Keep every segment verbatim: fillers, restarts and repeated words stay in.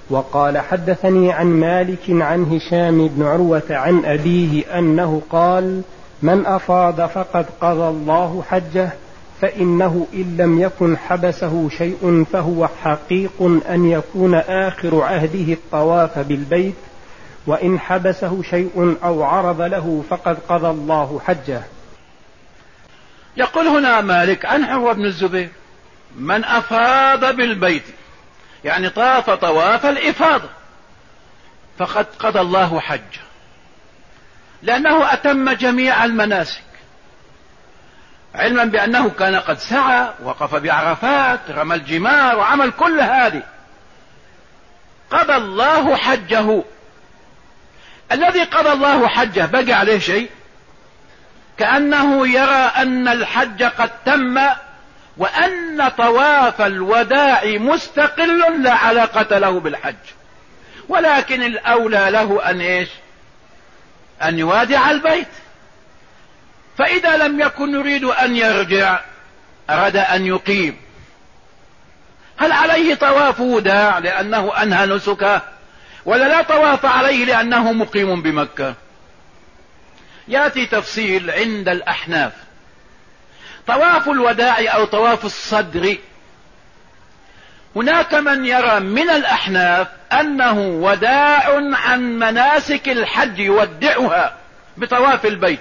وقال حدثني عن مالك عن هشام بن عروة عن أبيه أنه قال من أفاض فقد قضى الله حجه، فإنه إن لم يكن حبسه شيء فهو حقيق أن يكون آخر عهده الطواف بالبيت، وإن حبسه شيء أو عرض له فقد قضى الله حجه. يقول هنا مالك عن عروة بن الزبير من أفاض بالبيت يعني طاف طواف الإفاضة فقد قضى الله حجه، لأنه أتم جميع المناسك، علما بأنه كان قد سعى، وقف بعرفات، رمى الجمار، وعمل كل هذه، قضى الله حجه. الذي قضى الله حجه بقي عليه شيء؟ كأنه يرى أن الحج قد تم، وأن طواف الوداع مستقل لا علاقة له بالحج، ولكن الأولى له أن إيش؟ أن يوادع البيت. فإذا لم يكن يريد أن يرجع، أراد أن يقيم، هل عليه طواف وداع لأنه أنهى نسكه، ولا لا طواف عليه لأنه مقيم بمكة؟ يأتي تفصيل عند الأحناف. طواف الوداع أو طواف الصدر، هناك من يرى من الأحناف أنه وداع عن مناسك الحج، يودعها بطواف البيت،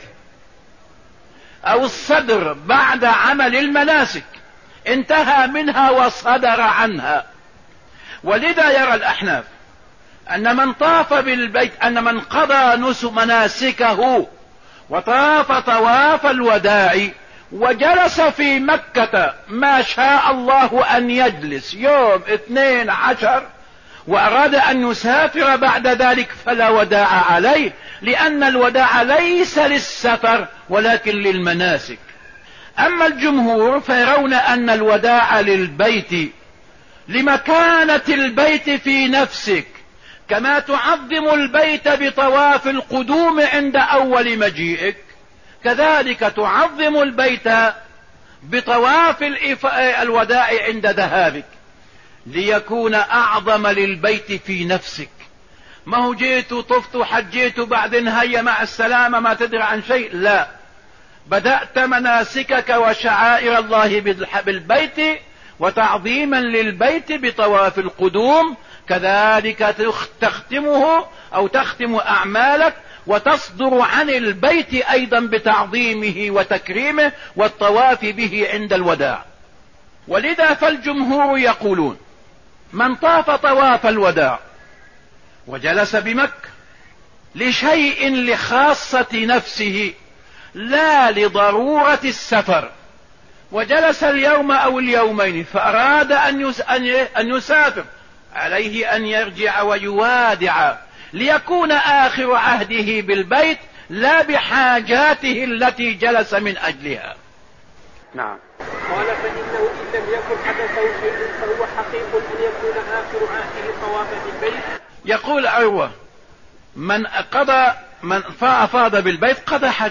أو الصدر بعد عمل المناسك انتهى منها وصدر عنها. ولذا يرى الأحناف أن من طاف بالبيت، أن من قضى نسك مناسكه وطاف طواف الوداع وجلس في مكة ما شاء الله أن يجلس يوم اثنين عشر، وأراد أن يسافر بعد ذلك فلا وداع عليه، لأن الوداع ليس للسفر ولكن للمناسك. أما الجمهور فيرون أن الوداع للبيت، لمكانة البيت في نفسك، كما تعظم البيت بطواف القدوم عند أول مجيئك، كذلك تعظم البيت بطواف الوداع عند ذهابك، ليكون أعظم للبيت في نفسك. ما هو جيت طفت حجيت بعدين هيا مع السلامة ما تدري عن شيء، لا، بدأت مناسكك وشعائر الله بالبيت وتعظيما للبيت بطواف القدوم، كذلك تختمه أو تختم أعمالك وتصدر عن البيت أيضا بتعظيمه وتكريمه والطواف به عند الوداع. ولذا فالجمهور يقولون من طاف طواف الوداع وجلس بمكة لشيء لخاصة نفسه لا لضرورة السفر، وجلس اليوم أو اليومين فأراد أن يسافر، عليه أن يرجع ويوادع ليكون آخر عهده بالبيت لا بحاجاته التي جلس من أجلها. نعم. قال فإنه إن لم يكن حدثه شيء فهو حقيق أن يكون آخر عهده طواف بالبيت. يقول عروة من قضى من فأفاض بالبيت قضى حج،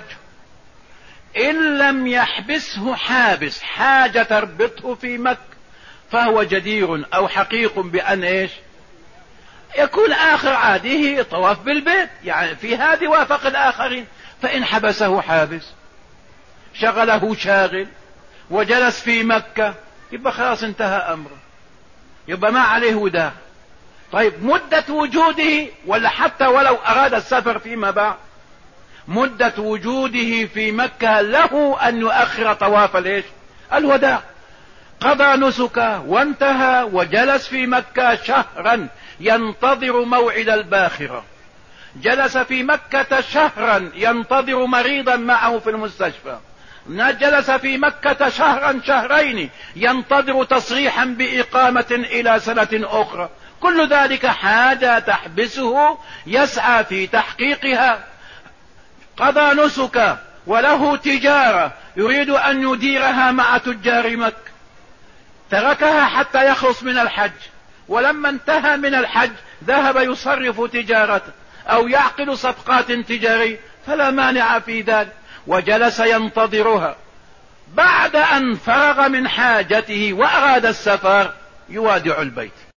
إن لم يحبسه حابس حاجة تربطه في مكة فهو جدير أو حقيق بأن إيش؟ يكون آخر عهده طواف بالبيت، يعني في هذه وافق الآخرين. فإن حبسه حابس شغله شاغل وجلس في مكة يبقى خلاص انتهى أمره، يبقى ما عليه وداع. طيب مدة وجوده، ولا حتى ولو أراد السفر فيما بعد، مدة وجوده في مكة له أن يؤخر طواف الإيش؟ الوداع. قضى نسكه وانتهى وجلس في مكة شهرا ينتظر موعد الباخرة، جلس في مكة شهرا ينتظر مريضا معه في المستشفى، جلس في مكة شهرا شهرين ينتظر تصريحا بإقامة إلى سنة أخرى، كل ذلك حاجة تحبسه يسعى في تحقيقها. قضى نسكه وله تجارة يريد أن يديرها مع تجار مكة، تركها حتى يخلص من الحج، ولما انتهى من الحج ذهب يصرف تجارته أو يعقد صفقات تجارية، فلا مانع في ذلك، وجلس ينتظرها. بعد أن فرغ من حاجته وأراد السفر يوادع البيت.